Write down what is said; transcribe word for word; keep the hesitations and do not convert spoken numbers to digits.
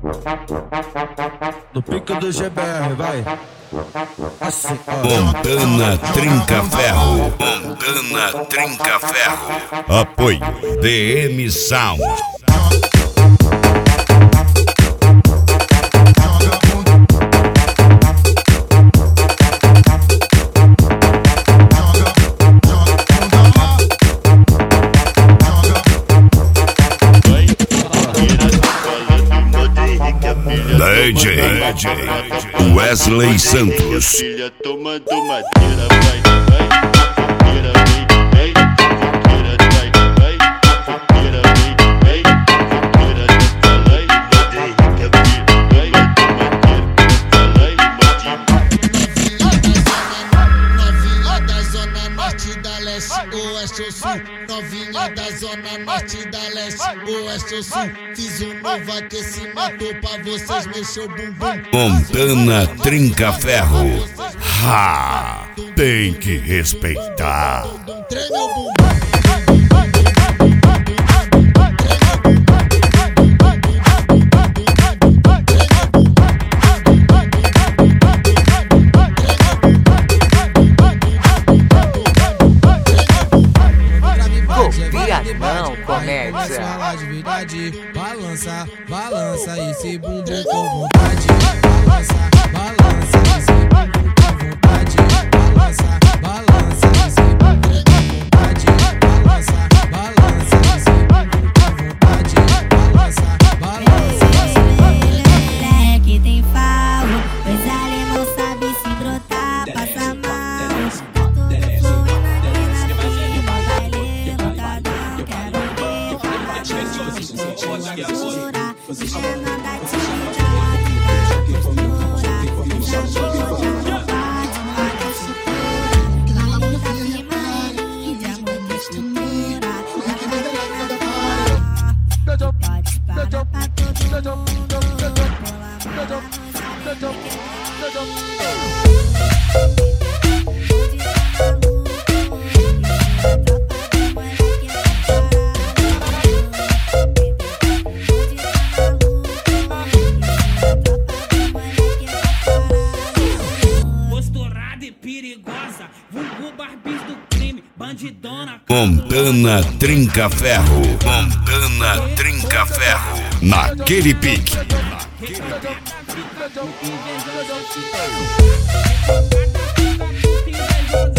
No pique do G B R, vai. Assim, ó. Montana Trinca Ferro. Montana Trinca Ferro. Apoio D M Sound. D J Wesley Santos. Filha tomando madeira, vai, vai, fogueira, vem, vem, fogueira, vai, vai, fogueira, vem, vem, fogueira, fala aí, mandei, que a filha, vai, Novinha da zona norte da leste, oeste ou sul. Novinha da zona norte da leste, oeste ou sul. Fiz um novo aquecimento pra vocês mexer o bumbum. Montana Trinca Ferro. Ha! Tem que respeitar. Treme o bumbum. Copia não, comédia. Fala de verdade, balança, balança esse bumbum com vontade. Balança, balança esse bumbum com vontade. Balança, balança esse bumbum com vontade. Balança, balança esse bumbum com vontade. Balança, balança esse bumbum. Moleque tem falo, pois ali não sabe se brotar, passa mal. Montana Trinca Ferro. Montana Trinca Ferro. Naquele pique. Naquele pique.